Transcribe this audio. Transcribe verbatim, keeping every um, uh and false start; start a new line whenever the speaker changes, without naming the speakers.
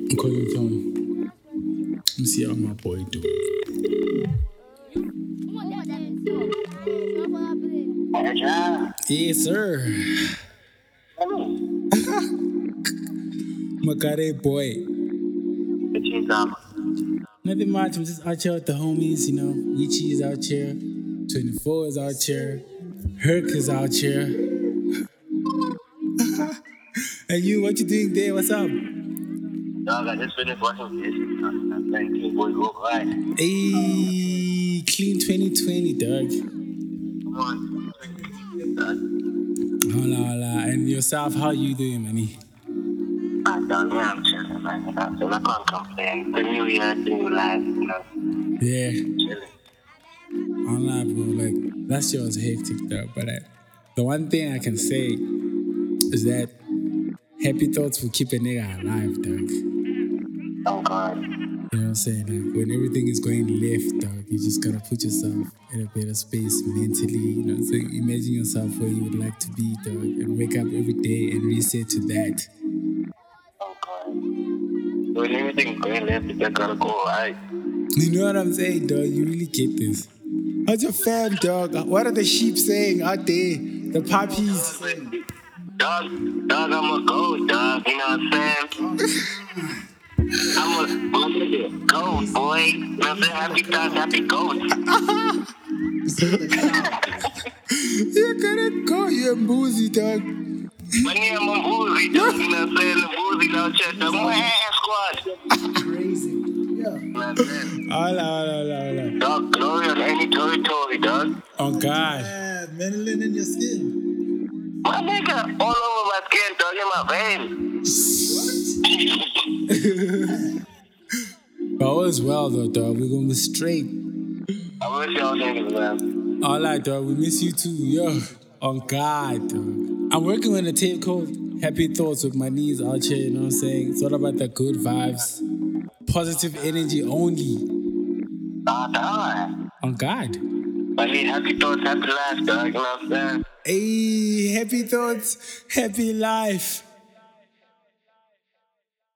I'm calling from. Let me see how my boy doing. Yes, sir. Makare boy. Nothing much. I'm just out here with the homies, you know. Ichi is out here. twenty-four is out here. Herc is out here. And you, what you doing there? What's up?
Dog, I just finished watching this. I'm playing Clean Boys Walk Right.
Hey, clean twenty twenty, dog.
Come on.
Hola, hola. And yourself, how you doing, manny?
I don't know, I'm chilling, man. I'm chilling. I can't complain. The new year, the new life, you know.
Yeah.
Chilling.
Online, bro. Like, that shit was hectic, dog. But I, the one thing I can say is that happy thoughts will keep a nigga alive, dog.
Oh, God.
You know what I'm saying? Like, when everything is going left, dog, you just gotta put yourself in a better space mentally. You know what I'm saying? Imagine yourself where you would like to be, dog, and wake up every day and reset to that.
Oh, God. When everything's going left, you just gotta go right.
You know what I'm saying, dog? You really get this. How's your fam, dog? What are the sheep saying out there? The puppies.
Dog, dog, I'm a goat, dog. You know what I'm saying? I'm a, I'm a goat, boy. You know what I'm saying? Happy thoughts, happy goats.
You're gonna go, you're boozy, dog.
But yeah, I'm a boozy, dog. You know what I'm saying? The boozy, no chest, the man squad.
Crazy. Yeah.
You know what I'm saying?
Hola, hola, hola, hola.
Dog, glory on any territory, dog.
Oh, God.
Yeah, melanin in your skin.
My nigga, all over my skin, dog, in my veins.
But all is well, though, dog. We're gonna be straight.
I wish y'all niggas, man.
All right, dog. We miss you too, yo. On God, dog. I'm working on a tape called Happy Thoughts with my knees out here, you know what I'm saying? It's all about the good vibes, positive energy only.
Ah, dog.
On God.
I need happy thoughts, happy life, dog, you know what I'm saying?
Hey, happy thoughts, happy life.